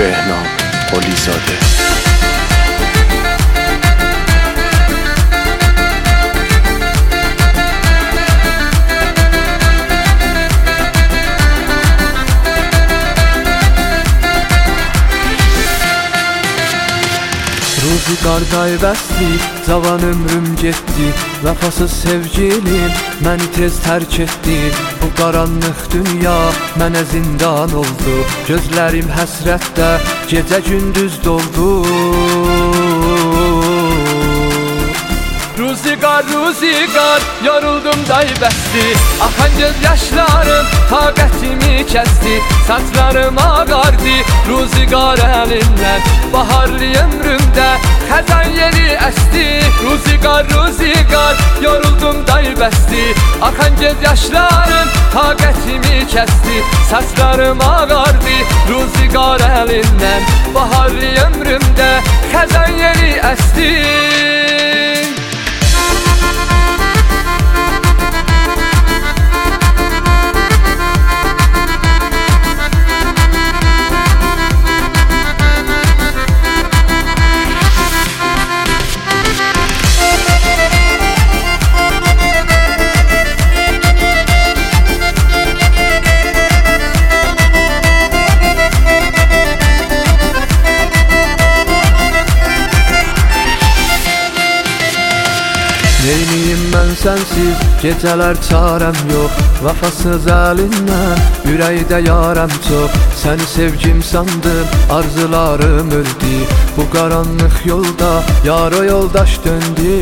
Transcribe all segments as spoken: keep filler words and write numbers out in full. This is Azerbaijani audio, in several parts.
بهنام قلی زاده. Ruzigar bəsdi, cavan ömrüm getdi. Vəfasız sevgilim məni tez tərk etdi. Bu qaranlıq dünya mənə zindan oldu. Gözlərim həsrətdə gecə gündüz doldu. Ruzigar, Ruzigar, yoruldum day bəsdi. Axan göz yaşlarım taqətimi kəsdi. Saçlarım ağardı Ruzigar əlindən. Baharlı ömrümdə xəzan yeri əsdi. Ruzigar, Ruzigar, yoruldum day bəsdi. Axan göz yaşlarım taqətimi kəsdi. Saçlarım ağardı Ruzigar əlindən. Baharlı ömrümdə xəzan yeri əsdi. Neyliyim mən sənsiz, gecələr çarəm yox. Vəfasız əlindən, ürəkdə yarəm çox. Səni sevgim sandım, arzularım öldü. Bu qaranlıq yolda yar o yoldaş döndü.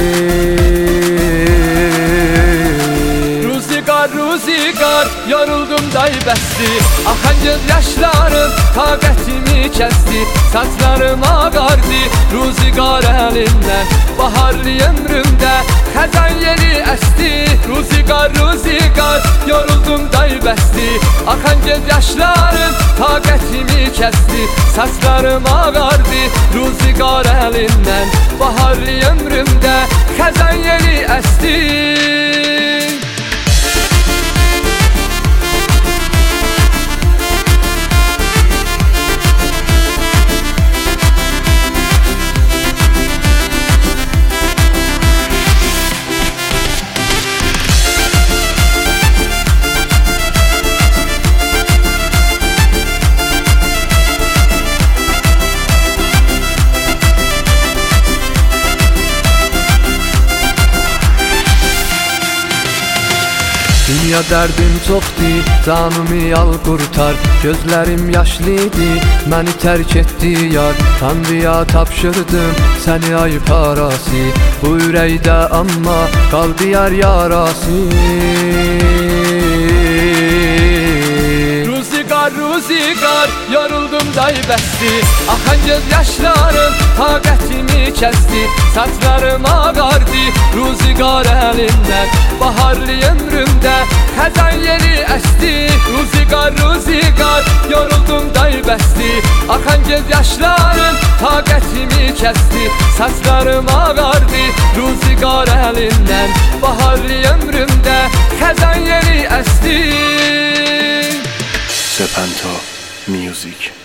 Ruzigar, Ruzigar, yoruldum day bəsdi. Axan göz yaşlarım taqətimi kəsdi. Saçlarım ağardı Ruzigar əlindən. Baharlı ömrümdə xəzan yeri əsdi. Ruzigar, Ruzigar, yoruldum day bəsdi. Axan göz yaşlarım taqətimi kəsdi. Saçlarım ağardı Ruzigar əlindən. Baharlı ömrümdə xəzan yeri əsdi. Dünya dərdim çoxdur, canımı al qurtar. Gözlərim yaşlıdır, məni tərk etdi yar. Tanrıya tapşırdım səni ay parası. Bu ürəkdə amma qaldı yar yarası. Ruzigar, Ruzigar, yoruldum day bəsdi. Axan göz yaşlarım taqətimi kəsdi. Saçlarım ağardı Ruzigar əlindən. Baharlı ömrümdə xəzan yeri əsdi. Ruzigar, Ruzigar, yoruldum day bəsdi. Axan göz yaşlarım taqətimi kəsdi. Saçlarım ağardı Ruzigar əlindən. Baharlı ömrümdə xəzan yeri əsdi. Sepento Music.